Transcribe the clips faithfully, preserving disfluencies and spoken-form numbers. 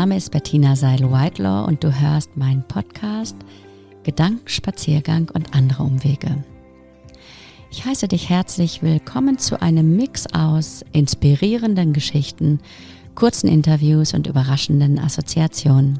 Name ist Bettina Seidel-Whitelaw und du hörst meinen Podcast Gedankenspaziergang und andere Umwege. Ich heiße dich herzlich willkommen zu einem Mix aus inspirierenden Geschichten, kurzen Interviews und überraschenden Assoziationen.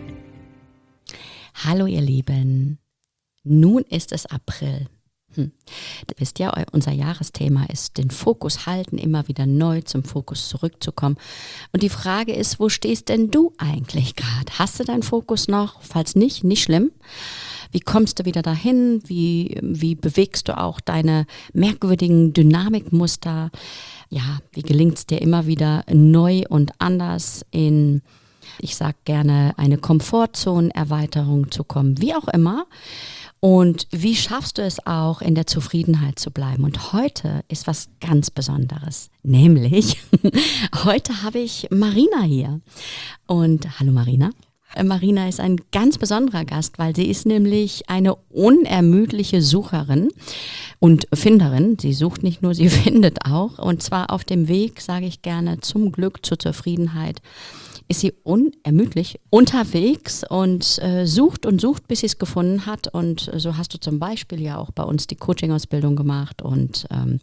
Hallo ihr Lieben, nun ist es April. Hm. Ihr wisst ja, unser Jahresthema ist den Fokus halten, immer wieder neu zum Fokus zurückzukommen. Und die Frage ist, wo stehst denn du eigentlich gerade? Hast du deinen Fokus noch? Falls nicht, nicht schlimm. Wie kommst du wieder dahin? Wie, wie bewegst du auch deine merkwürdigen Dynamikmuster? Ja, wie gelingt es dir immer wieder neu und anders in, ich sag gerne, eine Komfortzonenerweiterung zu kommen? Wie auch immer. Und wie schaffst du es auch, in der Zufriedenheit zu bleiben? Und heute ist was ganz Besonderes, nämlich heute habe ich Marina hier. Und hallo Marina. Marina ist ein ganz besonderer Gast, weil sie ist nämlich eine unermüdliche Sucherin und Finderin. Sie sucht nicht nur, sie findet auch. Und zwar auf dem Weg, sage ich gerne, zum Glück, zur Zufriedenheit, ist sie unermüdlich unterwegs und äh, sucht und sucht, bis sie es gefunden hat. Und so hast du zum Beispiel ja auch bei uns die Coaching-Ausbildung gemacht und, ähm,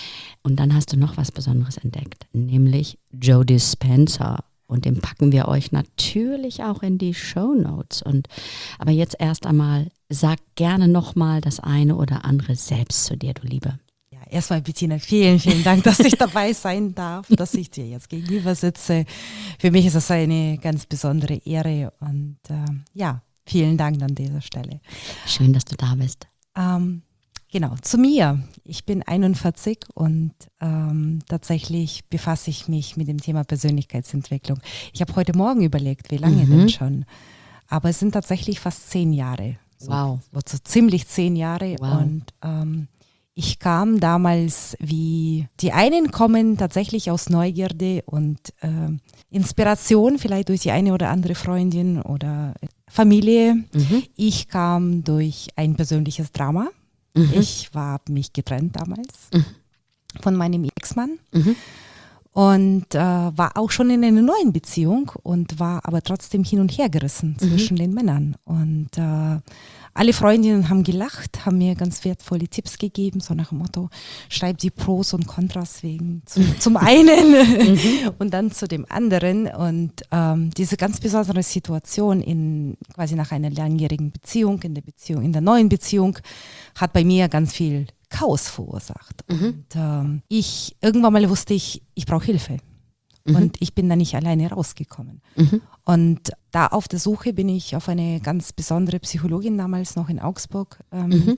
und dann hast du noch was Besonderes entdeckt, nämlich Joe Dispenza. Und den packen wir euch natürlich auch in die Shownotes. Und aber jetzt erst einmal, sag gerne nochmal das eine oder andere selbst zu dir, du Liebe. Erstmal, Bettina, vielen, vielen Dank, dass ich dabei sein darf, dass ich dir jetzt gegenüber sitze. Für mich ist das eine ganz besondere Ehre und äh, ja, vielen Dank an dieser Stelle. Schön, dass du da bist. Ähm, genau, zu mir. Ich bin einundvierzig und ähm, tatsächlich befasse ich mich mit dem Thema Persönlichkeitsentwicklung. Ich habe heute Morgen überlegt, wie lange Mhm. denn schon, aber es sind tatsächlich fast zehn Jahre. So, Wow. so ziemlich zehn Jahre Wow. und ähm, ich kam damals, wie die einen kommen tatsächlich aus Neugierde und äh, Inspiration, vielleicht durch die eine oder andere Freundin oder Familie. Mhm. Ich kam durch ein persönliches Drama. Mhm. Ich war mich getrennt damals Mhm. von meinem Ex-Mann Mhm. und äh, war auch schon in einer neuen Beziehung und war aber trotzdem hin und her gerissen Mhm. zwischen den Männern. Und äh, alle Freundinnen haben gelacht, haben mir ganz wertvolle Tipps gegeben, so nach dem Motto, schreib die Pros und Kontras wegen zum, zum einen Mhm. und dann zu dem anderen. Und ähm, diese ganz besondere Situation in quasi nach einer langjährigen Beziehung, in der Beziehung, in der neuen Beziehung, hat bei mir ganz viel Chaos verursacht. Mhm. Und ähm, ich irgendwann mal wusste ich, ich brauche Hilfe. Mhm. Und ich bin da nicht alleine rausgekommen. Mhm. Und da auf der Suche bin ich auf eine ganz besondere Psychologin damals noch in Augsburg ähm, Mhm.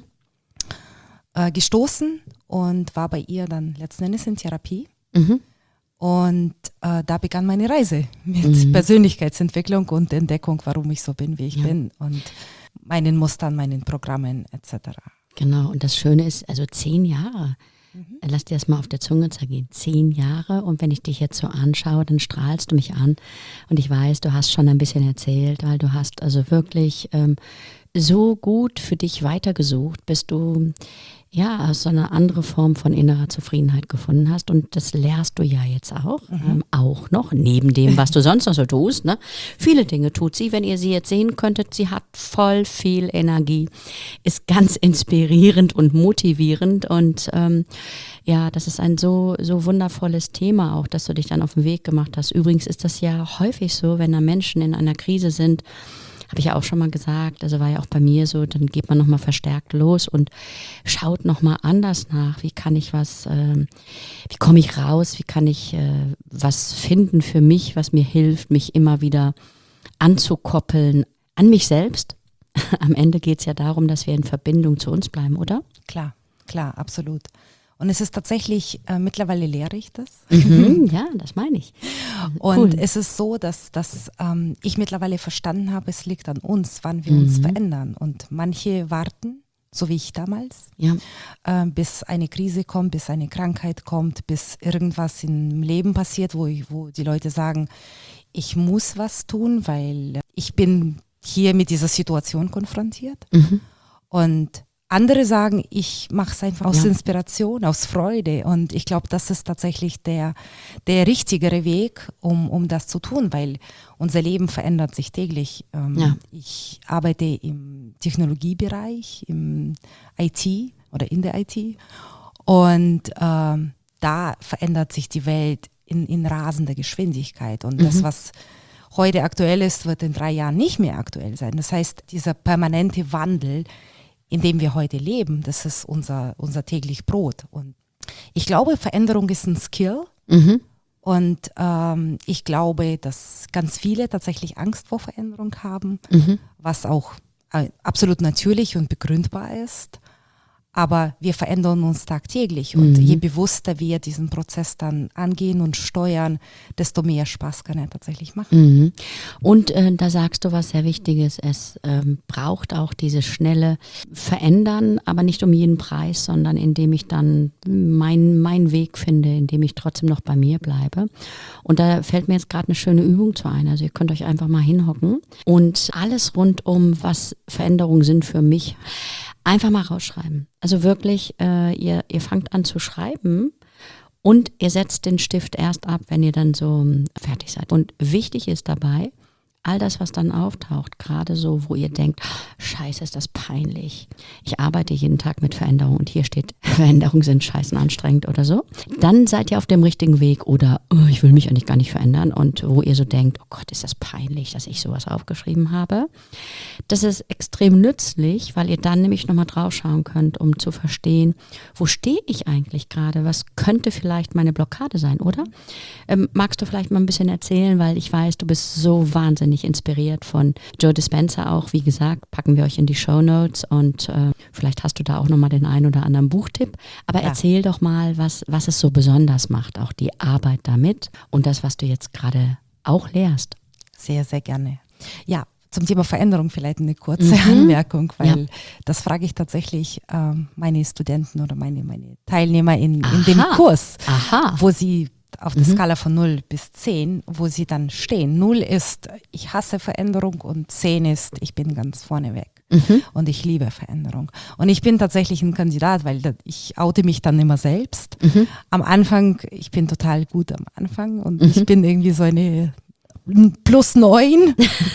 äh, gestoßen und war bei ihr dann letzten Endes in Therapie. Mhm. Und äh, da begann meine Reise mit Mhm. Persönlichkeitsentwicklung und Entdeckung, warum ich so bin, wie ich Ja. bin und meinen Mustern, meinen Programmen et cetera. Genau, und das Schöne ist, also zehn Jahre. Lass dir das mal auf der Zunge zergehen. Zehn Jahre und wenn ich dich jetzt so anschaue, dann strahlst du mich an und ich weiß, du hast schon ein bisschen erzählt, weil du hast also wirklich ähm, so gut für dich weitergesucht, bis du ja so eine andere Form von innerer Zufriedenheit gefunden hast und das lehrst du ja jetzt auch, Mhm. ähm, auch noch, neben dem, was du sonst noch so tust. Ne? Viele Dinge tut sie, wenn ihr sie jetzt sehen könntet, sie hat voll viel Energie, ist ganz inspirierend und motivierend und ähm, ja, das ist ein so, so wundervolles Thema auch, dass du dich dann auf den Weg gemacht hast. Übrigens ist das ja häufig so, wenn da Menschen in einer Krise sind, habe ich ja auch schon mal gesagt, also war ja auch bei mir so, dann geht man nochmal verstärkt los und schaut nochmal anders nach, wie kann ich was, äh, wie komme ich raus, wie kann ich äh, was finden für mich, was mir hilft, mich immer wieder anzukoppeln an mich selbst. Am Ende geht es ja darum, dass wir in Verbindung zu uns bleiben, oder? Klar, klar, absolut. Und es ist tatsächlich, äh, mittlerweile lehre ich das. Mhm, ja, das meine ich. Und Cool. es ist so, dass, dass ähm, ich mittlerweile verstanden habe, es liegt an uns, wann wir uns Mhm. verändern. Und manche warten, so wie ich damals, Ja. äh, bis eine Krise kommt, bis eine Krankheit kommt, bis irgendwas im Leben passiert, wo, ich, wo die Leute sagen, ich muss was tun, weil ich bin hier mit dieser Situation konfrontiert. Mhm. Und Andere sagen, ich mache es einfach aus Ja. Inspiration, aus Freude. Und ich glaube, das ist tatsächlich der, der richtigere Weg, um, um das zu tun, weil unser Leben verändert sich täglich. Ähm, Ja. Ich arbeite im Technologiebereich, im I T oder in der I T. Und ähm, da verändert sich die Welt in, in rasender Geschwindigkeit. Und Mhm. das, was heute aktuell ist, wird in drei Jahren nicht mehr aktuell sein. Das heißt, dieser permanente Wandel, in dem wir heute leben, das ist unser, unser täglich Brot. Und ich glaube, Veränderung ist ein Skill. Mhm. Und ähm, ich glaube, dass ganz viele tatsächlich Angst vor Veränderung haben, Mhm. was auch äh, absolut natürlich und begründbar ist. Aber wir verändern uns tagtäglich und Mhm. je bewusster wir diesen Prozess dann angehen und steuern, desto mehr Spaß kann er tatsächlich machen. Mhm. Und äh, da sagst du was sehr Wichtiges, es ähm, braucht auch dieses schnelle Verändern, aber nicht um jeden Preis, sondern indem ich dann meinen mein Weg finde, indem ich trotzdem noch bei mir bleibe. Und da fällt mir jetzt gerade eine schöne Übung zu ein, also ihr könnt euch einfach mal hinhocken und alles rund um, was Veränderungen sind für mich, einfach mal rausschreiben. Also wirklich, äh, ihr, ihr fangt an zu schreiben und ihr setzt den Stift erst ab, wenn ihr dann so fertig seid. Und wichtig ist dabei, all das, was dann auftaucht, gerade so, wo ihr denkt, scheiße, ist das peinlich. Ich arbeite jeden Tag mit Veränderung und hier steht, Veränderungen sind scheißen anstrengend oder so. Dann seid ihr auf dem richtigen Weg oder oh, ich will mich eigentlich gar nicht verändern und wo ihr so denkt, oh Gott, ist das peinlich, dass ich sowas aufgeschrieben habe. Das ist extrem nützlich, weil ihr dann nämlich nochmal drauf schauen könnt, um zu verstehen, wo stehe ich eigentlich gerade? Was könnte vielleicht meine Blockade sein, oder? Ähm, magst du vielleicht mal ein bisschen erzählen, weil ich weiß, du bist so wahnsinnig inspiriert von Joe Dispenza auch. Wie gesagt, packen wir euch in die Shownotes und äh, vielleicht hast du da auch nochmal den einen oder anderen Buchtipp. Aber Ja. erzähl doch mal, was, was es so besonders macht, auch die Arbeit damit und das, was du jetzt gerade auch lehrst. Sehr, sehr gerne. Ja, zum Thema Veränderung vielleicht eine kurze Mhm. Anmerkung, weil Ja. das frage ich tatsächlich ähm, meine Studenten oder meine, meine Teilnehmer in, in dem Aha. Kurs, Aha. wo sie auf der Mhm. Skala von null bis zehn, wo sie dann stehen. null ist, ich hasse Veränderung und zehn ist, ich bin ganz vorne weg. Mhm. Und ich liebe Veränderung. Und ich bin tatsächlich ein Kandidat, weil da, ich oute mich dann immer selbst. Mhm. Am Anfang, ich bin total gut am Anfang und Mhm. ich bin irgendwie so eine plus neun.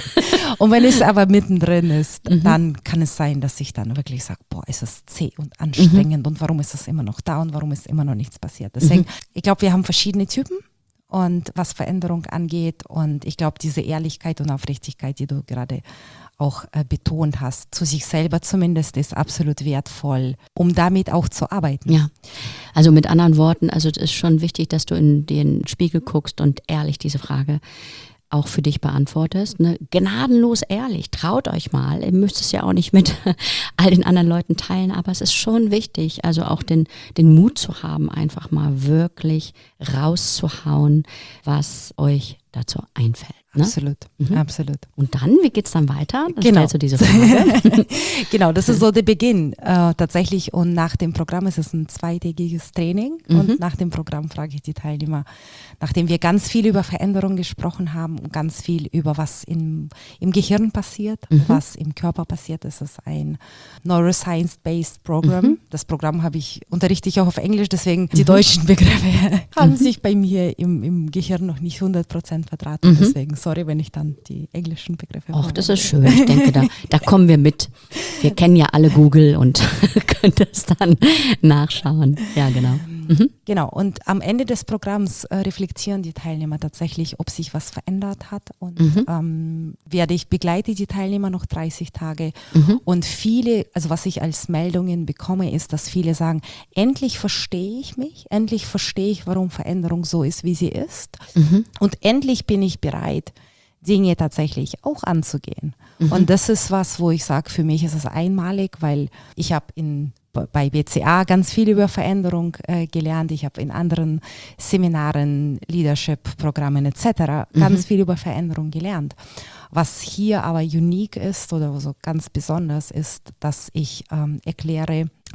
Und wenn es aber mittendrin ist, Mhm. dann kann es sein, dass ich dann wirklich sage, boah, ist es zäh und anstrengend und warum ist es immer noch da und warum ist immer noch nichts passiert. Deswegen, Mhm. ich glaube, wir haben verschiedene Typen und was Veränderung angeht und ich glaube, diese Ehrlichkeit und Aufrichtigkeit, die du gerade auch äh, betont hast, zu sich selber zumindest, ist absolut wertvoll, um damit auch zu arbeiten. Ja, also mit anderen Worten, also es ist schon wichtig, dass du in den Spiegel guckst und ehrlich diese Frage auch für dich beantwortest. Ne? Gnadenlos ehrlich, traut euch mal. Ihr müsst es ja auch nicht mit all den anderen Leuten teilen, aber es ist schon wichtig, also auch den, den Mut zu haben, einfach mal wirklich rauszuhauen, was euch dazu einfällt. Ne? Absolut, Mhm. absolut. Und dann, wie geht's dann weiter? Dann Genau. stellst du diese Frage. Genau, das ist so der Beginn äh, tatsächlich und nach dem Programm ist es ein zweitägiges Training Mhm. und nach dem Programm frage ich die Teilnehmer, nachdem wir ganz viel über Veränderung gesprochen haben und ganz viel über was im, im Gehirn passiert, Mhm. was im Körper passiert, ist es ein Neuroscience-based Program. Mhm. Das Programm habe ich, unterrichte ich auch auf Englisch, deswegen die Mhm. deutschen Begriffe haben Mhm. sich bei mir im, im Gehirn noch nicht hundert Prozent verdrahtet, Mhm. deswegen sorry, wenn ich dann die englischen Begriffe Ach, das verwende. ist schön. Ich denke, da, da kommen wir mit. Wir kennen ja alle Google und können das dann nachschauen. Ja, genau. Mhm. Genau, und am Ende des Programms äh, reflektieren die Teilnehmer tatsächlich, ob sich was verändert hat. Und Mhm. ähm, werde ich begleite die Teilnehmer noch dreißig Tage. Mhm. Und viele, also was ich als Meldungen bekomme, ist, dass viele sagen, endlich verstehe ich mich, endlich verstehe ich, warum Veränderung so ist, wie sie ist. Mhm. Und endlich bin ich bereit, Dinge tatsächlich auch anzugehen. Mhm. Und das ist was, wo ich sage, für mich ist es einmalig, weil ich habe in bei B C A ganz viel über Veränderung äh, gelernt. Ich habe in anderen Seminaren, Leadership-Programmen et cetera Mhm. ganz viel über Veränderung gelernt. Was hier aber unique ist oder so ganz besonders ist, dass ich ähm, erkläre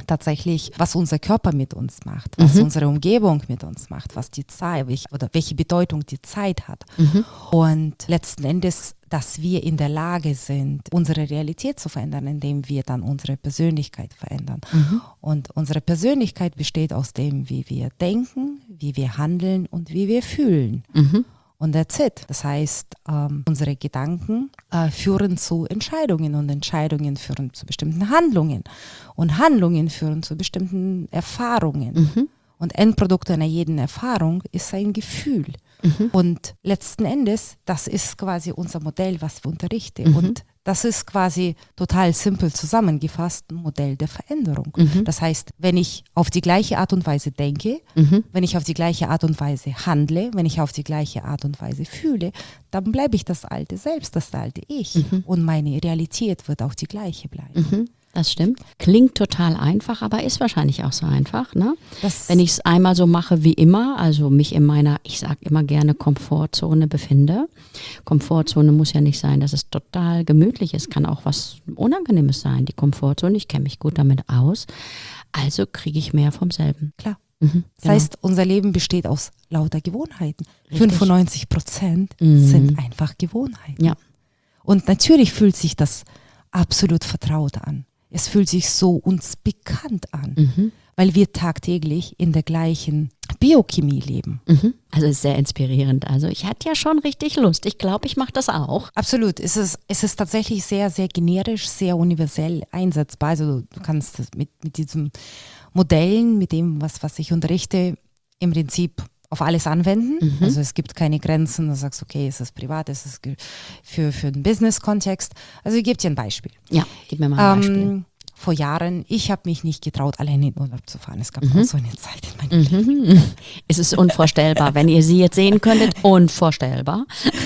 tatsächlich, was unser Körper mit uns macht, was Mhm. unsere Umgebung mit uns macht, was die Zeit welch- oder welche Bedeutung die Zeit hat. Mhm. Und letzten Endes, dass wir in der Lage sind, unsere Realität zu verändern, indem wir dann unsere Persönlichkeit verändern. Mhm. Und unsere Persönlichkeit besteht aus dem, wie wir denken, wie wir handeln und wie wir fühlen. Mhm. Und that's it. Das heißt, ähm, unsere Gedanken äh, führen zu Entscheidungen und Entscheidungen führen zu bestimmten Handlungen und Handlungen führen zu bestimmten Erfahrungen. Mhm. Und Endprodukt einer jeden Erfahrung ist ein Gefühl. Mhm. Und letzten Endes, das ist quasi unser Modell, was wir unterrichten. Mhm. Und das ist quasi total simpel zusammengefasst ein Modell der Veränderung. Mhm. Das heißt, wenn ich auf die gleiche Art und Weise denke, Mhm. wenn ich auf die gleiche Art und Weise handle, wenn ich auf die gleiche Art und Weise fühle, dann bleibe ich das alte Selbst, das alte Ich. Mhm. Und meine Realität wird auch die gleiche bleiben. Mhm. Das stimmt. Klingt total einfach, aber ist wahrscheinlich auch so einfach, ne? Das, Wenn ich es einmal so mache wie immer, also mich in meiner, ich sage immer gerne Komfortzone befinde. Komfortzone muss ja nicht sein, dass es total gemütlich ist, kann auch was Unangenehmes sein, die Komfortzone. Ich kenne mich gut damit aus, also kriege ich mehr vom selben. klar. Mhm, Das genau. heißt, unser Leben besteht aus lauter Gewohnheiten. Richtig. fünfundneunzig Prozent Mhm. sind einfach Gewohnheiten. Ja. Und natürlich fühlt sich das absolut vertraut an. Es fühlt sich so uns bekannt an, Mhm. weil wir tagtäglich in der gleichen Biochemie leben. Mhm. Also ist sehr inspirierend. Also ich hatte ja schon richtig Lust. Ich glaube, ich mache das auch. Absolut. Es ist, es ist tatsächlich sehr, sehr generisch, sehr universell einsetzbar. Also du kannst das mit, mit diesen Modellen, mit dem, was, was ich unterrichte, im Prinzip auf alles anwenden. Mhm. Also es gibt keine Grenzen. Du sagst, okay, ist es privat, ist es ge- für, für einen Business-Kontext. Also ich gebe dir ein Beispiel. Ja, gib mir mal ein Beispiel. Ähm, vor Jahren, ich habe mich nicht getraut, alleine in Urlaub zu fahren. Es gab auch so eine Zeit in meinem Leben. Mhm. Es ist unvorstellbar, wenn ihr sie jetzt sehen könntet, unvorstellbar.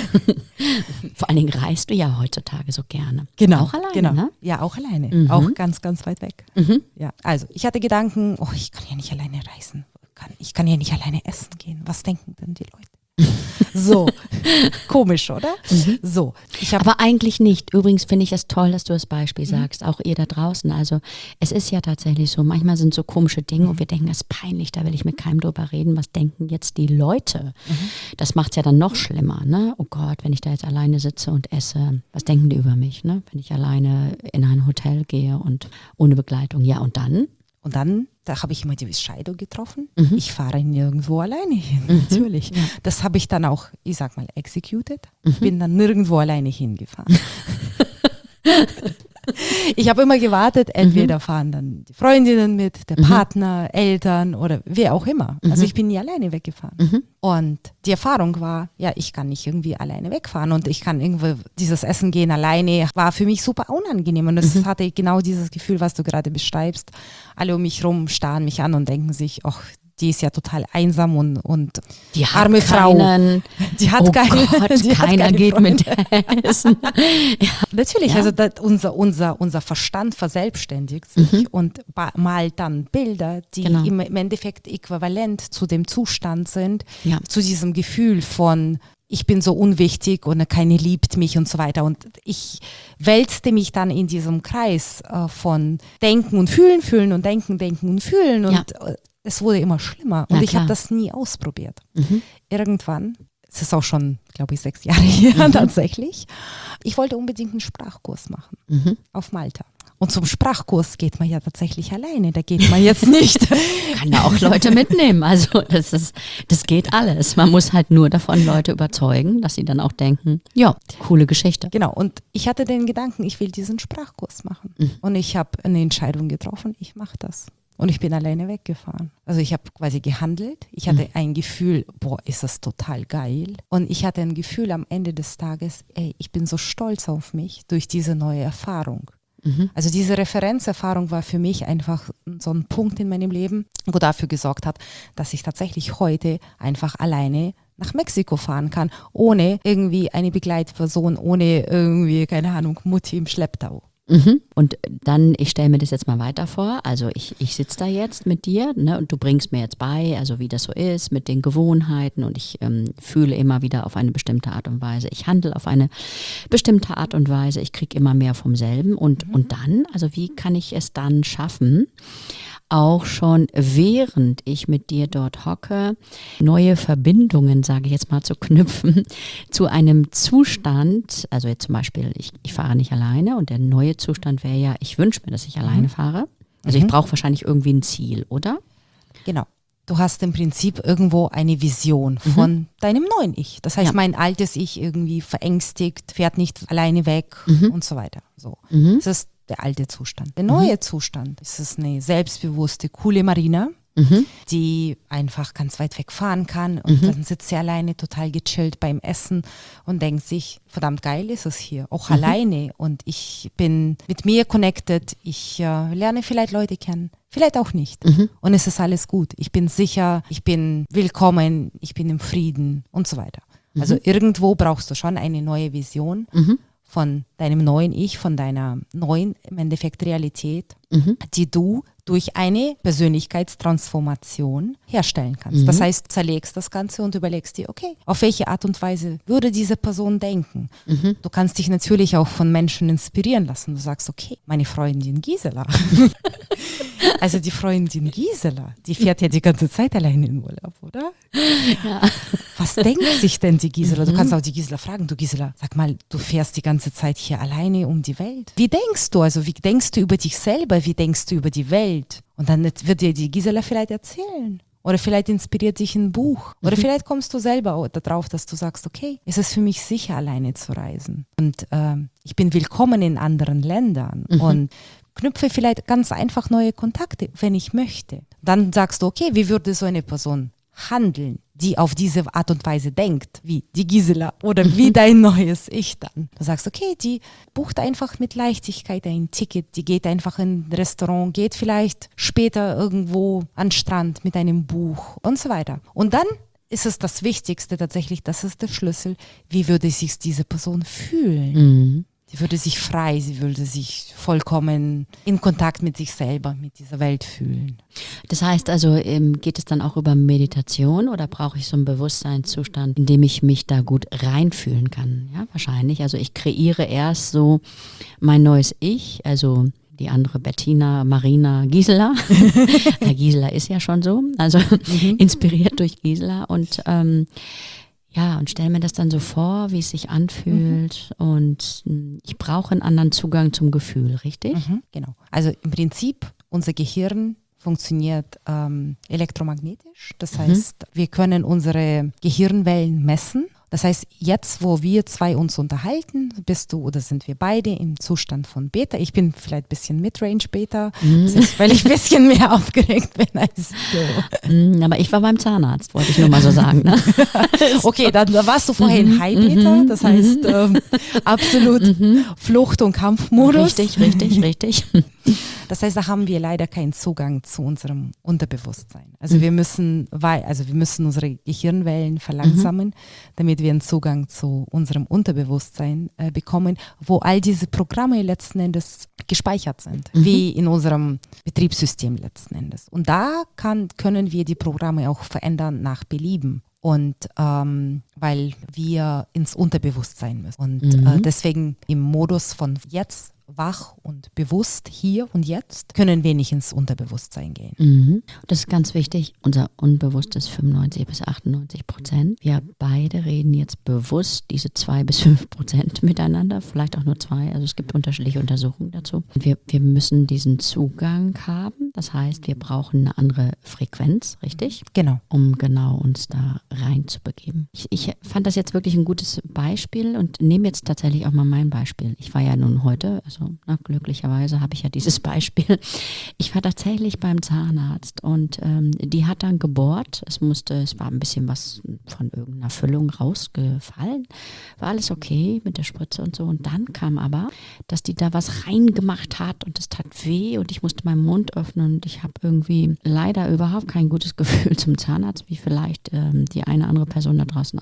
Vor allen Dingen reist du ja heutzutage so gerne. Genau. Auch alleine, genau. ne? Ja, auch alleine. Mhm. Auch ganz, ganz weit weg. Mhm. Ja, also ich hatte Gedanken, oh, ich kann ja nicht alleine reisen. Kann, ich kann ja nicht alleine essen gehen. Was denken denn die Leute? So, komisch, oder? Mhm. So, ich habe Aber eigentlich nicht. Übrigens finde ich es toll, dass du das Beispiel sagst, auch ihr da draußen. Also es ist ja tatsächlich so, manchmal sind so komische Dinge und wir denken, das ist peinlich, da will ich mit keinem drüber reden. Was denken jetzt die Leute? Das macht es ja dann noch schlimmer. Ne? Oh Gott, wenn ich da jetzt alleine sitze und esse, was denken die über mich? Ne? Wenn ich alleine in ein Hotel gehe und ohne Begleitung. Ja, und dann? und dann, da habe ich immer die Entscheidung getroffen. Mhm. Ich fahre nirgendwo alleine hin, natürlich. Ja. Das habe ich dann auch, ich sag mal, executed. Ich bin dann nirgendwo alleine hingefahren. Ich habe immer gewartet, entweder fahren dann die Freundinnen mit, der Partner, Eltern oder wer auch immer. Also ich bin nie alleine weggefahren. Mhm. Und die Erfahrung war, ja, ich kann nicht irgendwie alleine wegfahren und ich kann irgendwo dieses Essen gehen alleine, war für mich super unangenehm und es Mhm. hatte genau dieses Gefühl, was du gerade beschreibst. Alle um mich rum starren mich an und denken sich, ach, die ist ja total einsam und, und Die hat arme keinen, Frau. Die hat oh keine, Gott, die hat keiner keine geht Freunde. mit essen. Natürlich, Ja. also das, unser, unser, unser Verstand verselbstständigt sich und ba- malt dann Bilder, die Genau. im, im Endeffekt äquivalent zu dem Zustand sind, Ja. zu diesem Gefühl von ich bin so unwichtig und keine liebt mich und so weiter. Und ich wälzte mich dann in diesem Kreis äh, von Denken und Fühlen, Fühlen und Denken, Denken und Fühlen. Und Ja. äh, es wurde immer schlimmer. Und Ja, ich habe klar. das nie ausprobiert. Mhm. Irgendwann, es ist auch schon, glaube ich, sechs Jahre her tatsächlich, ich wollte unbedingt einen Sprachkurs machen Mhm. auf Malta. Und zum Sprachkurs geht man ja tatsächlich alleine, da geht man jetzt nicht. Kann da auch Leute mitnehmen. Also das ist, das geht alles. Man muss halt nur davon Leute überzeugen, dass sie dann auch denken, ja, coole Geschichte. Genau, und ich hatte den Gedanken, ich will diesen Sprachkurs machen. Mhm. Und ich habe eine Entscheidung getroffen, ich mache das. Und ich bin alleine weggefahren. Also ich habe quasi gehandelt. Ich hatte Mhm. ein Gefühl, boah, ist das total geil. Und ich hatte ein Gefühl am Ende des Tages, ey, ich bin so stolz auf mich durch diese neue Erfahrung. Mhm. Also diese Referenzerfahrung war für mich einfach so ein Punkt in meinem Leben, wo dafür gesorgt hat, dass ich tatsächlich heute einfach alleine nach Mexiko fahren kann, ohne irgendwie eine Begleitperson, ohne irgendwie, keine Ahnung, Mutti im Schlepptau. Mhm. Und dann, ich stelle mir das jetzt mal weiter vor, also ich, ich sitze da jetzt mit dir, ne, und du bringst mir jetzt bei, also wie das so ist mit den Gewohnheiten, und ich ähm, fühle immer wieder auf eine bestimmte Art und Weise, ich handle auf eine bestimmte Art und Weise, ich kriege immer mehr vom selben und, mhm. und dann, also wie kann ich es dann schaffen, auch schon während ich mit dir dort hocke, neue Verbindungen, sage ich jetzt mal, zu knüpfen, zu einem Zustand, also jetzt zum Beispiel, ich, ich fahre nicht alleine und der neue Zustand wäre ja, ich wünsche mir, dass ich alleine mhm. fahre. Also mhm. ich brauche wahrscheinlich irgendwie ein Ziel, oder? Genau. Du hast im Prinzip irgendwo eine Vision von mhm. deinem neuen Ich. Das heißt, ja. mein altes Ich irgendwie verängstigt, fährt nicht alleine weg mhm. und so weiter. So. Mhm. Das ist der alte Zustand. Der neue mhm. Zustand ist es eine selbstbewusste, coole Marina, mhm. die einfach ganz weit weg fahren kann und mhm. dann sitzt sie alleine total gechillt beim Essen und denkt sich, verdammt geil ist es hier, auch mhm. alleine, und ich bin mit mir connected, ich äh, lerne vielleicht Leute kennen, vielleicht auch nicht, mhm. und es ist alles gut, ich bin sicher, ich bin willkommen, ich bin im Frieden und so weiter. Mhm. Also irgendwo brauchst du schon eine neue Vision, mhm. von deinem neuen Ich, von deiner neuen, im Endeffekt, Realität, mhm. die du durch eine Persönlichkeitstransformation herstellen kannst. Mhm. Das heißt, zerlegst das Ganze und überlegst dir, okay, auf welche Art und Weise würde diese Person denken? Mhm. Du kannst dich natürlich auch von Menschen inspirieren lassen. Du sagst, okay, meine Freundin Gisela. Also die Freundin Gisela, die fährt ja die ganze Zeit alleine in Urlaub, oder? Ja. Was denkt sich denn die Gisela? Du kannst auch die Gisela fragen, du Gisela, sag mal, du fährst die ganze Zeit hier alleine um die Welt. Wie denkst du? Also wie denkst du über dich selber? Wie denkst du über die Welt? Und dann wird dir die Gisela vielleicht erzählen. Oder vielleicht inspiriert dich ein Buch. Oder mhm. vielleicht kommst du selber darauf, dass du sagst, okay, es ist für mich sicher, alleine zu reisen. Und ähm, ich bin willkommen in anderen Ländern. Mhm. Und knüpfe vielleicht ganz einfach neue Kontakte, wenn ich möchte. Dann sagst du, okay, wie würde so eine Person handeln, die auf diese Art und Weise denkt, wie die Gisela oder wie dein neues Ich dann. Du sagst, okay, die bucht einfach mit Leichtigkeit ein Ticket, die geht einfach in ein Restaurant, geht vielleicht später irgendwo an den Strand mit einem Buch und so weiter. Und dann ist es das Wichtigste tatsächlich, das ist der Schlüssel, wie würde sich diese Person fühlen? Mhm. Sie würde sich frei, sie würde sich vollkommen in Kontakt mit sich selber, mit dieser Welt fühlen. Das heißt also, geht es dann auch über Meditation oder brauche ich so einen Bewusstseinszustand, in dem ich mich da gut reinfühlen kann? Ja, wahrscheinlich. Also ich kreiere erst so mein neues Ich, also die andere Bettina, Marina, Gisela. Ja, Gisela ist ja schon so, also mhm. inspiriert durch Gisela und ähm, ja, und stelle mir das dann so vor, wie es sich anfühlt, mhm. und ich brauche einen anderen Zugang zum Gefühl, richtig? Mhm, genau. Also im Prinzip, unser Gehirn funktioniert ähm, elektromagnetisch. Das heißt, mhm. wir können unsere Gehirnwellen messen. Das heißt, jetzt, wo wir zwei uns unterhalten, bist du oder sind wir beide im Zustand von Beta. Ich bin vielleicht ein bisschen Midrange-Beta, mhm. das heißt, weil ich ein bisschen mehr aufgeregt bin als du. Mhm, aber ich war beim Zahnarzt, wollte ich nur mal so sagen. Ne? Okay, dann warst du vorhin mhm. High-Beta, das heißt ähm, absolut mhm. Flucht- und Kampfmodus. Richtig, richtig, richtig. Das heißt, da haben wir leider keinen Zugang zu unserem Unterbewusstsein. Also mhm. wir müssen, also wir müssen unsere Gehirnwellen verlangsamen, mhm. damit wir einen Zugang zu unserem Unterbewusstsein äh, bekommen, wo all diese Programme letzten Endes gespeichert sind, mhm. wie in unserem Betriebssystem letzten Endes. Und da kann, können wir die Programme auch verändern nach Belieben. Und ähm, weil wir ins Unterbewusstsein müssen. Und mhm. äh, deswegen im Modus von jetzt, wach und bewusst, hier und jetzt, können wir nicht ins Unterbewusstsein gehen. Mhm. Das ist ganz wichtig. Unser Unbewusstes fünfundneunzig bis achtundneunzig Prozent. Wir beide reden jetzt bewusst diese zwei bis fünf Prozent miteinander, vielleicht auch nur zwei. Also es gibt unterschiedliche Untersuchungen dazu. Wir, wir müssen diesen Zugang haben. Das heißt, wir brauchen eine andere Frequenz, richtig? Genau. Um genau uns da reinzubegeben. Ich, ich fand das jetzt wirklich ein gutes Beispiel und nehme jetzt tatsächlich auch mal mein Beispiel. Ich war ja nun heute, also na, glücklicherweise habe ich ja dieses Beispiel. Ich war tatsächlich beim Zahnarzt und ähm, die hat dann gebohrt. Es musste, es war ein bisschen was von irgendeiner Füllung rausgefallen. War alles okay mit der Spritze und so. Und dann kam aber, dass die da was reingemacht hat und es tat weh und ich musste meinen Mund öffnen und ich habe irgendwie leider überhaupt kein gutes Gefühl zum Zahnarzt, wie vielleicht ähm, die eine andere Person da draußen auch.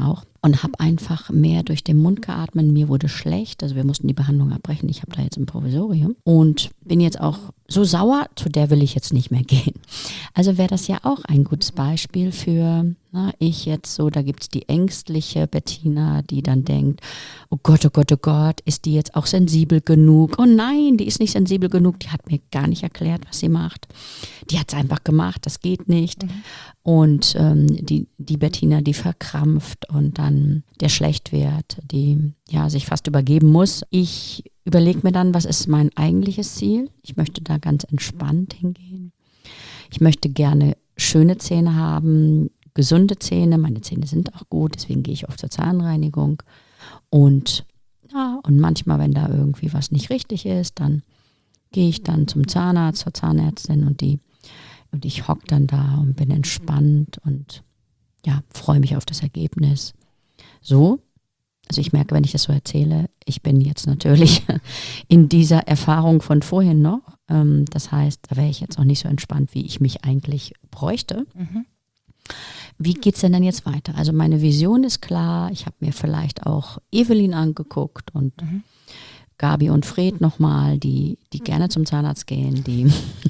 und habe einfach mehr durch den Mund geatmet. Mir wurde schlecht, also wir mussten die Behandlung abbrechen. Ich habe da jetzt ein Provisorium und bin jetzt auch so sauer, zu der will ich jetzt nicht mehr gehen. Also wäre das ja auch ein gutes Beispiel für, na, ich jetzt so, da gibt es die ängstliche Bettina, die dann denkt, oh Gott, oh Gott, oh Gott, ist die jetzt auch sensibel genug? Oh nein, die ist nicht sensibel genug, die hat mir gar nicht erklärt, was sie macht. Die hat es einfach gemacht, das geht nicht. Mhm. Und ähm, die, die Bettina, die verkrampft und dann der schlecht wird, die ja sich fast übergeben muss. Ich überlege mir dann, was ist mein eigentliches Ziel? Ich möchte da ganz entspannt hingehen. Ich möchte gerne schöne Zähne haben, gesunde Zähne. Meine Zähne sind auch gut, deswegen gehe ich oft zur Zahnreinigung. Und ja, und manchmal, wenn da irgendwie was nicht richtig ist, dann gehe ich dann zum Zahnarzt, zur Zahnärztin und die und ich hocke dann da und bin entspannt und ja, freue mich auf das Ergebnis. So, also ich merke, wenn ich das so erzähle, ich bin jetzt natürlich in dieser Erfahrung von vorhin noch. Ähm, das heißt, da wäre ich jetzt auch nicht so entspannt, wie ich mich eigentlich bräuchte. Mhm. Wie geht es denn dann jetzt weiter? Also meine Vision ist klar. Ich habe mir vielleicht auch Evelyn angeguckt und mhm. Gabi und Fred nochmal, die, die gerne zum Zahnarzt gehen, die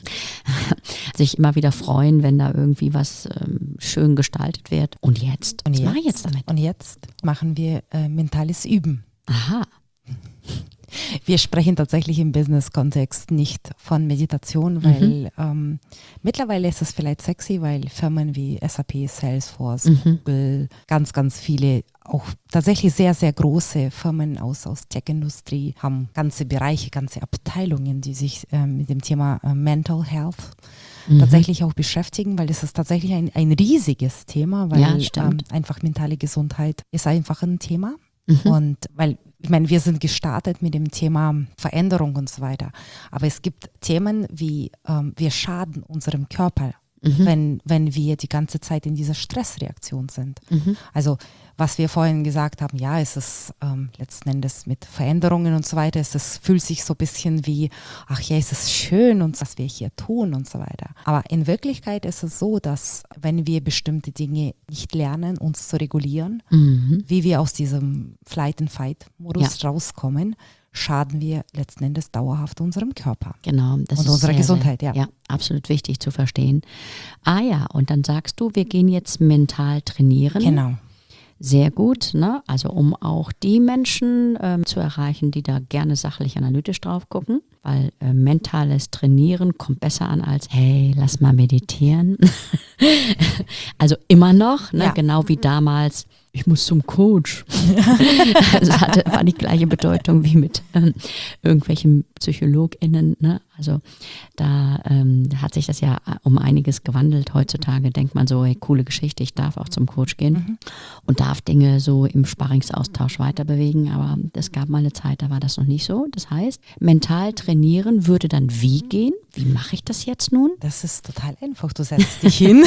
sich immer wieder freuen, wenn da irgendwie was ähm, schön gestaltet wird. Und jetzt? Und was jetzt, mache ich jetzt damit? Und jetzt machen wir äh, mentales Üben. Aha. Wir sprechen tatsächlich im Business-Kontext nicht von Meditation, weil mhm. ähm, mittlerweile ist es vielleicht sexy, weil Firmen wie S A P, Salesforce, mhm. Google, ganz, ganz viele, auch tatsächlich sehr, sehr große Firmen aus, aus Tech-Industrie haben ganze Bereiche, ganze Abteilungen, die sich äh, mit dem Thema äh, Mental Health mhm. tatsächlich auch beschäftigen, weil das ist tatsächlich ein, ein riesiges Thema, weil ja, ähm, einfach mentale Gesundheit ist einfach ein Thema. Mhm. Und weil, ich meine, wir sind gestartet mit dem Thema Veränderung und so weiter. Aber es gibt Themen wie, ähm, wir schaden unserem Körper, mhm. wenn, wenn wir die ganze Zeit in dieser Stressreaktion sind. Mhm. Also was wir vorhin gesagt haben, ja, es ist ähm, letzten Endes mit Veränderungen und so weiter, es ist, fühlt sich so ein bisschen wie, ach ja, es ist schön und was wir hier tun und so weiter. Aber in Wirklichkeit ist es so, dass wenn wir bestimmte Dinge nicht lernen, uns zu regulieren, mhm. wie wir aus diesem Flight-and-Fight-Modus ja. rauskommen, schaden wir letzten Endes dauerhaft unserem Körper. Genau. Das und ist unserer sehr, Gesundheit, ja. Ja, absolut wichtig zu verstehen. Ah ja, und dann sagst du, wir gehen jetzt mental trainieren. Genau. Sehr gut, ne? Also um auch die Menschen ähm, zu erreichen, die da gerne sachlich analytisch drauf gucken, weil äh, mentales Trainieren kommt besser an als, hey, lass mal meditieren. Also immer noch, ne? Ja. Genau wie damals, ich muss zum Coach. Also hatte, war die gleiche Bedeutung wie mit ähm, irgendwelchen PsychologInnen, ne? Also da ähm, hat sich das ja um einiges gewandelt. Heutzutage denkt man so, hey, coole Geschichte, ich darf auch zum Coach gehen mhm. und darf Dinge so im Sparringsaustausch weiter bewegen, aber es gab mal eine Zeit, da war das noch nicht so. Das heißt, mental trainieren würde dann wie gehen? Wie mache ich das jetzt nun? Das ist total einfach, du setzt dich hin.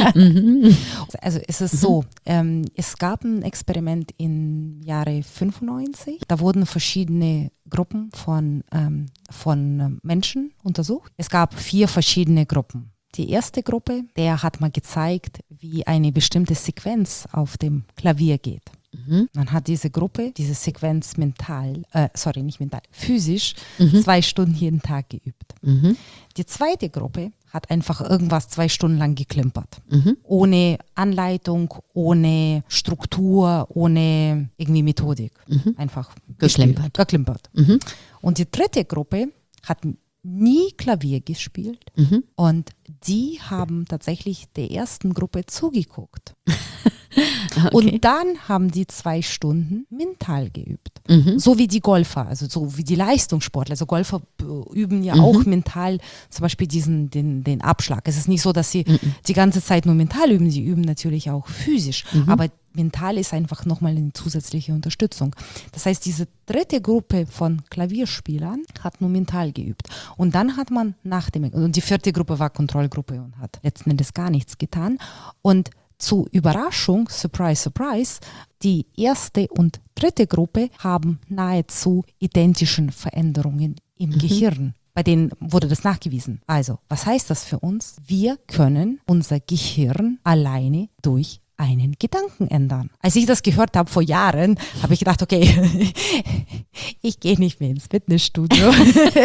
Also es ist so, ähm, es gab ein Experiment im Jahre fünfundneunzig, da wurden verschiedene Gruppen von, ähm, von Menschen untersucht. Es gab vier verschiedene Gruppen. Die erste Gruppe, der hat mal gezeigt, wie eine bestimmte Sequenz auf dem Klavier geht. Mhm. Dann hat diese Gruppe diese Sequenz mental, äh, sorry, nicht mental, physisch mhm. zwei Stunden jeden Tag geübt. Mhm. Die zweite Gruppe hat einfach irgendwas zwei Stunden lang geklimpert. Mhm. Ohne Anleitung, ohne Struktur, ohne irgendwie Methodik. Mhm. Einfach geklimpert. geklimpert. Mhm. Und die dritte Gruppe hat nie Klavier gespielt mhm. und die haben tatsächlich der ersten Gruppe zugeguckt. Okay. Und dann haben die zwei Stunden mental geübt. Mhm. So wie die Golfer, also so wie die Leistungssportler. Also Golfer üben ja mhm. auch mental zum Beispiel diesen, den, den Abschlag. Es ist nicht so, dass sie mhm. die ganze Zeit nur mental üben, sie üben natürlich auch physisch. Mhm. Aber mental ist einfach nochmal eine zusätzliche Unterstützung. Das heißt, diese dritte Gruppe von Klavierspielern hat nur mental geübt. Und dann hat man nach dem, und die vierte Gruppe war Kontrollgruppe und hat letzten Endes gar nichts getan. Und zu Überraschung, surprise, surprise, die erste und dritte Gruppe haben nahezu identischen Veränderungen im mhm. Gehirn. Bei denen wurde das nachgewiesen. Also, was heißt das für uns? Wir können unser Gehirn alleine durch einen Gedanken ändern. Als ich das gehört habe vor Jahren, habe ich gedacht, okay, ich gehe nicht mehr ins Fitnessstudio.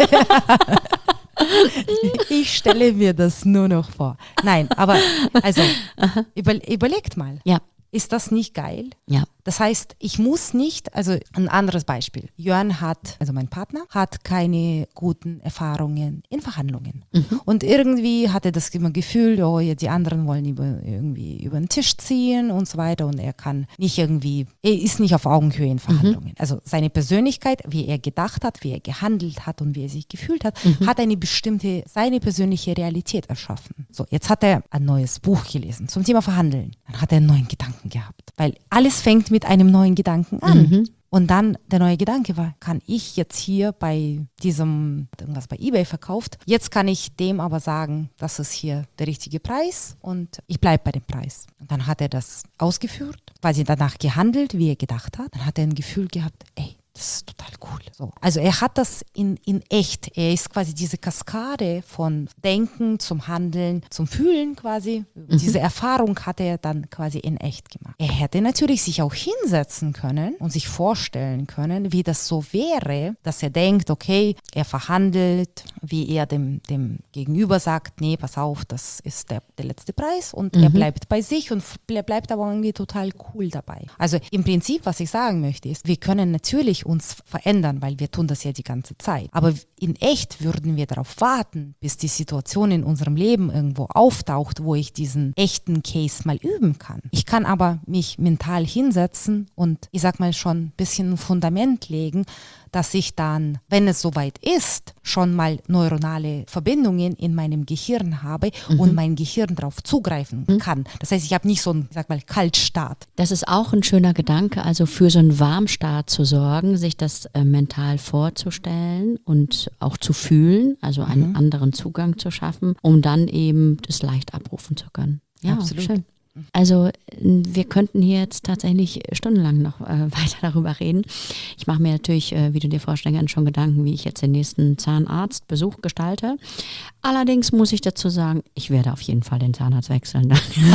Ich stelle mir das nur noch vor. Nein, aber also über, überlegt mal. Ja. Ist das nicht geil? Ja. Das heißt, ich muss nicht, also ein anderes Beispiel. Jörn hat, also mein Partner, hat keine guten Erfahrungen in Verhandlungen. Mhm. Und irgendwie hat er das immer Gefühl, oh, die anderen wollen über, irgendwie über den Tisch ziehen und so weiter. Und er kann nicht irgendwie, er ist nicht auf Augenhöhe in Verhandlungen. Mhm. Also seine Persönlichkeit, wie er gedacht hat, wie er gehandelt hat und wie er sich gefühlt hat, mhm. hat eine bestimmte, seine persönliche Realität erschaffen. So, jetzt hat er ein neues Buch gelesen zum Thema Verhandeln. Dann hat er einen neuen Gedanken gehabt. Weil alles fängt mit einem neuen Gedanken an. Mhm. Und dann der neue Gedanke war, kann ich jetzt hier bei diesem, irgendwas bei eBay verkauft, jetzt kann ich dem aber sagen, das ist hier der richtige Preis und ich bleibe bei dem Preis. Und dann hat er das ausgeführt, quasi danach gehandelt, wie er gedacht hat. Dann hat er ein Gefühl gehabt, ey, das ist total cool. So. Also er hat das in, in echt. Er ist quasi diese Kaskade von Denken zum Handeln, zum Fühlen quasi. Mhm. Diese Erfahrung hat er dann quasi in echt gemacht. Er hätte natürlich sich auch hinsetzen können und sich vorstellen können, wie das so wäre, dass er denkt, okay, er verhandelt, wie er dem, dem Gegenüber sagt, nee, pass auf, das ist der, der letzte Preis und mhm. er bleibt bei sich und er bleibt aber irgendwie total cool dabei. Also im Prinzip, was ich sagen möchte, ist, wir können natürlich uns verändern, weil wir tun das ja die ganze Zeit. Aber in echt würden wir darauf warten, bis die Situation in unserem Leben irgendwo auftaucht, wo ich diesen echten Case mal üben kann. Ich kann aber mich mental hinsetzen und ich sag mal schon ein bisschen ein Fundament legen, dass ich dann, wenn es soweit ist, schon mal neuronale Verbindungen in meinem Gehirn habe mhm. und mein Gehirn darauf zugreifen mhm. kann. Das heißt, ich habe nicht so einen, ich sag mal, Kaltstart. Das ist auch ein schöner Gedanke, also für so einen Warmstart zu sorgen, sich das äh, mental vorzustellen und auch zu fühlen, also einen mhm. anderen Zugang zu schaffen, um dann eben das leicht abrufen zu können. Ja, absolut. Schön. Also wir könnten hier jetzt tatsächlich stundenlang noch äh, weiter darüber reden. Ich mache mir natürlich, äh, wie du dir vorstellen kannst, schon Gedanken, wie ich jetzt den nächsten Zahnarztbesuch gestalte. Allerdings muss ich dazu sagen, ich werde auf jeden Fall den Zahnarzt wechseln.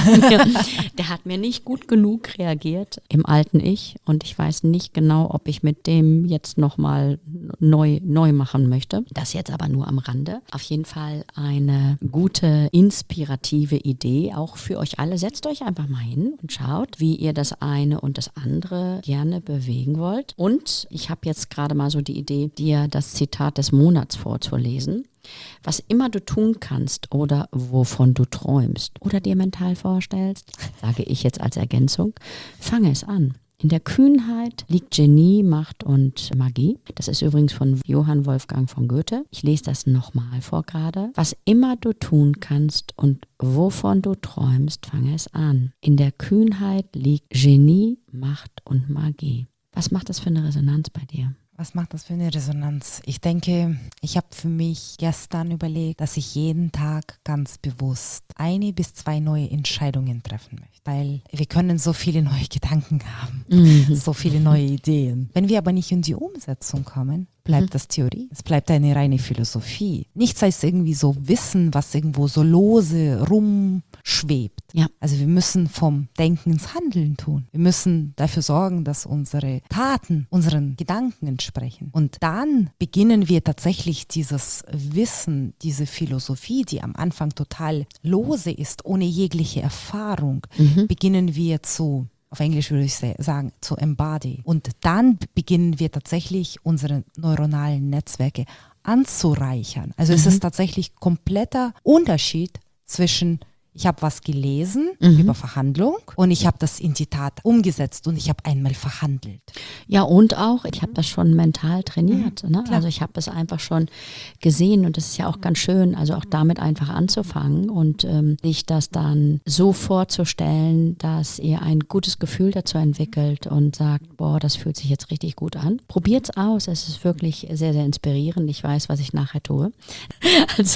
Der hat mir nicht gut genug reagiert im alten Ich und ich weiß nicht genau, ob ich mit dem jetzt nochmal neu, neu machen möchte. Das jetzt aber nur am Rande. Auf jeden Fall eine gute, inspirative Idee, auch für euch alle. Setzt euch einfach mal hin und schaut, wie ihr das eine und das andere gerne bewegen wollt. Und ich habe jetzt gerade mal so die Idee, dir das Zitat des Monats vorzulesen. Was immer du tun kannst oder wovon du träumst oder dir mental vorstellst, sage ich jetzt als Ergänzung, fange es an. In der Kühnheit liegt Genie, Macht und Magie. Das ist übrigens von Johann Wolfgang von Goethe. Ich lese das nochmal vor gerade. Was immer du tun kannst und wovon du träumst, fange es an. In der Kühnheit liegt Genie, Macht und Magie. Was macht das für eine Resonanz bei dir? Was macht das für eine Resonanz? Ich denke, ich habe für mich gestern überlegt, dass ich jeden Tag ganz bewusst eine bis zwei neue Entscheidungen treffen möchte. Weil wir können so viele neue Gedanken haben, mhm. so viele neue Ideen. Wenn wir aber nicht in die Umsetzung kommen, bleibt mhm. das Theorie. Es bleibt eine reine Philosophie. Nichts als irgendwie so Wissen, was irgendwo so lose rumschwebt. Ja. Also wir müssen vom Denken ins Handeln tun. Wir müssen dafür sorgen, dass unsere Taten unseren Gedanken entsprechen. Und dann beginnen wir tatsächlich dieses Wissen, diese Philosophie, die am Anfang total lose ist, ohne jegliche Erfahrung, mhm. beginnen wir zu auf Englisch würde ich sagen, zu embody. Und dann beginnen wir tatsächlich unsere neuronalen Netzwerke anzureichern. Also mhm. es ist tatsächlich kompletter Unterschied zwischen ich habe was gelesen mhm. über Verhandlung und ich habe das in die Tat umgesetzt und ich habe einmal verhandelt. Ja, und auch, ich habe das schon mental trainiert. Mhm, ne? Also ich habe es einfach schon gesehen und das ist ja auch ganz schön, also auch damit einfach anzufangen und ähm, sich das dann so vorzustellen, dass ihr ein gutes Gefühl dazu entwickelt und sagt, boah, das fühlt sich jetzt richtig gut an. Probiert's aus, es ist wirklich sehr, sehr inspirierend. Ich weiß, was ich nachher tue. Also,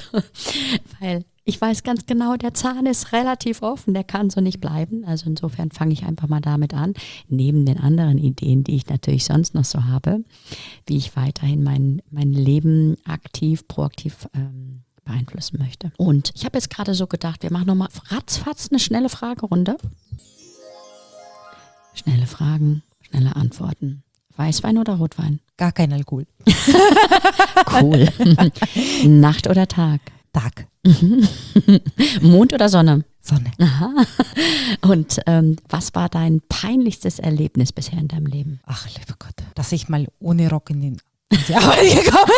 weil ich weiß ganz genau, der Zahn ist relativ offen, der kann so nicht bleiben. Also insofern fange ich einfach mal damit an, neben den anderen Ideen, die ich natürlich sonst noch so habe, wie ich weiterhin mein, mein Leben aktiv, proaktiv ähm, beeinflussen möchte. Und ich habe jetzt gerade so gedacht, wir machen nochmal ratzfatz eine schnelle Fragerunde. Schnelle Fragen, schnelle Antworten. Weißwein oder Rotwein? Gar kein Alkohol. Cool. Nacht oder Tag? Tag. Mond oder Sonne? Sonne. Aha. Und ähm, was war dein peinlichstes Erlebnis bisher in deinem Leben? Ach, lieber Gott, dass ich mal ohne Rock in, den, in die Arbeit gekommen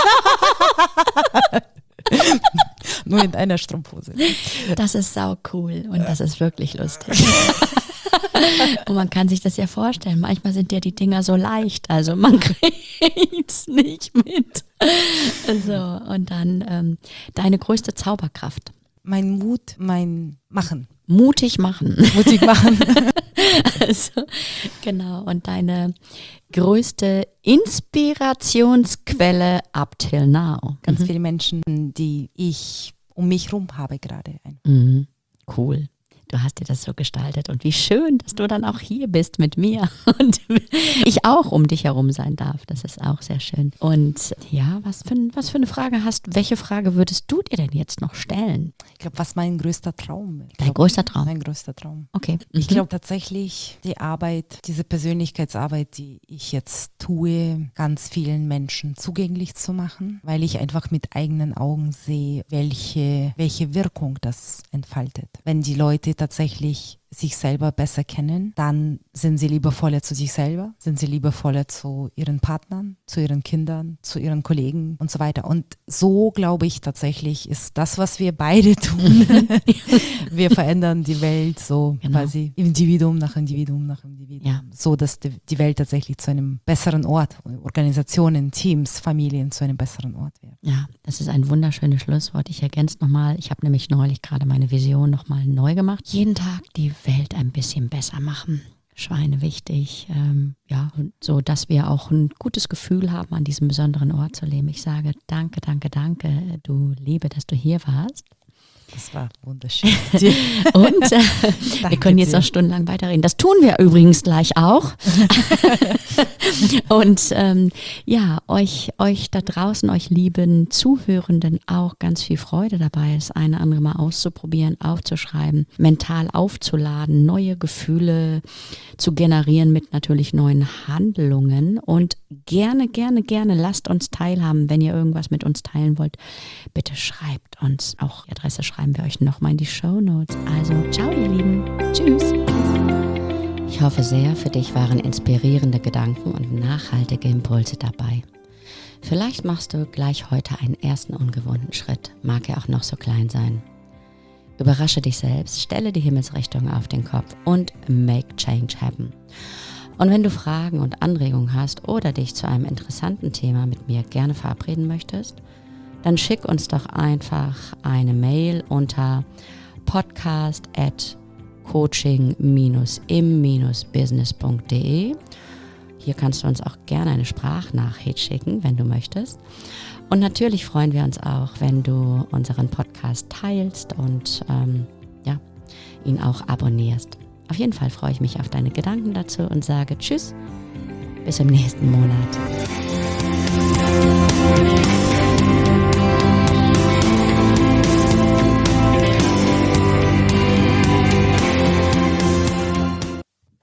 bin. Nur in einer Strumpfhose. Das ist sau cool und das ist wirklich lustig. Und man kann sich das ja vorstellen. Manchmal sind ja die Dinger so leicht, also man kriegt es nicht mit. So, und dann ähm, deine größte Zauberkraft. Mein Mut, mein Machen. Mutig machen. Mutig machen. Also, genau. Und deine größte Inspirationsquelle up till now. Ganz mhm. viele Menschen, die ich um mich rum habe gerade. Mhm. Cool. Du hast dir das so gestaltet und wie schön, dass du dann auch hier bist mit mir und ich auch um dich herum sein darf. Das ist auch sehr schön. Und ja, was für, was für eine Frage hast, welche Frage würdest du dir denn jetzt noch stellen? Ich glaube, was mein größter Traum ist. Dein glaub, größter Traum? Mein größter Traum. Okay. Ich glaube tatsächlich, die Arbeit, diese Persönlichkeitsarbeit, die ich jetzt tue, ganz vielen Menschen zugänglich zu machen, weil ich einfach mit eigenen Augen sehe, welche, welche Wirkung das entfaltet. Wenn die Leute tatsächlich sich selber besser kennen, dann sind sie liebevoller zu sich selber, sind sie liebevoller zu ihren Partnern, zu ihren Kindern, zu ihren Kollegen und so weiter. Und so, glaube ich, tatsächlich ist das, was wir beide tun. Wir verändern die Welt so genau. Quasi Individuum nach Individuum nach Individuum. Ja. So, dass die, die Welt tatsächlich zu einem besseren Ort, Organisationen, Teams, Familien zu einem besseren Ort wird. Ja, das ist ein wunderschönes Schlusswort. Ich ergänze nochmal, ich habe nämlich neulich gerade meine Vision nochmal neu gemacht. Jeden Tag die Welt ein bisschen besser machen. Schweine wichtig, ähm, ja, so dass wir auch ein gutes Gefühl haben, an diesem besonderen Ort zu leben. Ich sage danke, danke, danke, du Liebe, dass du hier warst. Das war wunderschön. Und äh, wir können jetzt noch stundenlang weiterreden. Das tun wir übrigens gleich auch. Und ähm, ja, euch, euch da draußen, euch lieben Zuhörenden auch ganz viel Freude dabei, das eine andere Mal auszuprobieren, aufzuschreiben, mental aufzuladen, neue Gefühle zu generieren mit natürlich neuen Handlungen. Und gerne, gerne, gerne lasst uns teilhaben, wenn ihr irgendwas mit uns teilen wollt. Bitte schreibt uns auch die Adresse schreiben. Schreiben wir euch nochmal in die Shownotes. Also, ciao ihr Lieben. Tschüss. Ich hoffe sehr, für dich waren inspirierende Gedanken und nachhaltige Impulse dabei. Vielleicht machst du gleich heute einen ersten ungewohnten Schritt, mag er auch noch so klein sein. Überrasche dich selbst, stelle die Himmelsrichtung auf den Kopf und make change happen. Und wenn du Fragen und Anregungen hast oder dich zu einem interessanten Thema mit mir gerne verabreden möchtest, dann schick uns doch einfach eine Mail unter podcast at coaching dash im dash business punkt de. Hier kannst du uns auch gerne eine Sprachnachricht schicken, wenn du möchtest. Und natürlich freuen wir uns auch, wenn du unseren Podcast teilst und ähm, ja, ihn auch abonnierst. Auf jeden Fall freue ich mich auf deine Gedanken dazu und sage Tschüss, bis im nächsten Monat.